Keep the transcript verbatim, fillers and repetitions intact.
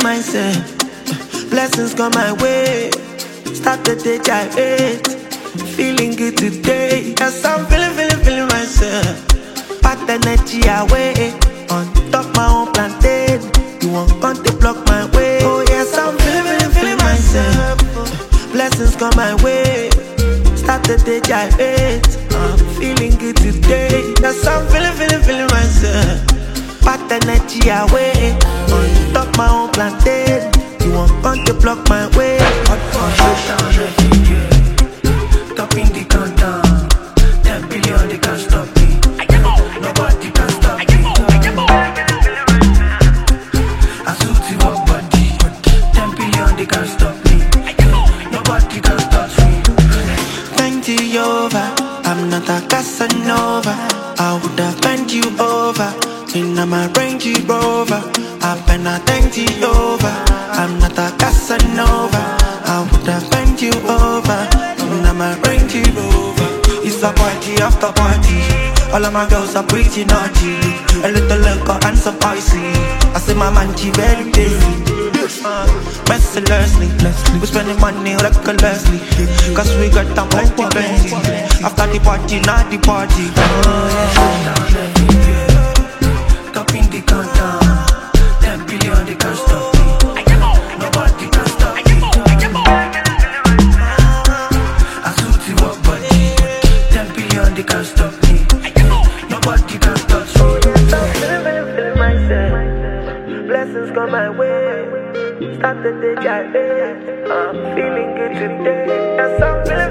myself. Blessings come my way. Start the day gyrate. Feeling good today. Yes, I'm feeling, feeling, feeling myself. Pack the energy away. On top my own plantain. You won't come to block my way. Oh yes, I'm feeling, feeling, feeling myself. Blessings come my way. Start the day gyrate. I'm feeling good today. Yes, I'm feeling, feeling, feeling myself. Pack the energy away. On top my own plantain. You won't come to block my way. Hot for social refugee. Topping the countdown. Ten billion they can't stop me. Nobody can stop me. I suit you up body. Ten billion they can't stop me. Nobody can stop me. Bend you over. I'm not a Casanova. I would have bent you over. In my Range Rover. I better thank you over. I'm not a Casanova. I would have bent you over. In my Range Rover. It's a party after party. All of my girls are pretty naughty. A little liquor and some icy. I say my man, she very busy. Uh, mercilessly, we spending money recklessly. Cause we got them plenty, plenty. After the party, not the party. Oh, yeah. Topping the countdown. Ten billion they can't stop me. Nobody can stop me. I suit you up body. Ten billion they can't stop me. Nobody can touch me. I'm feeling, feeling, feeling myself. Blessings come my way. Start the day gyrate. I'm feeling good today. Yes, I'm feeling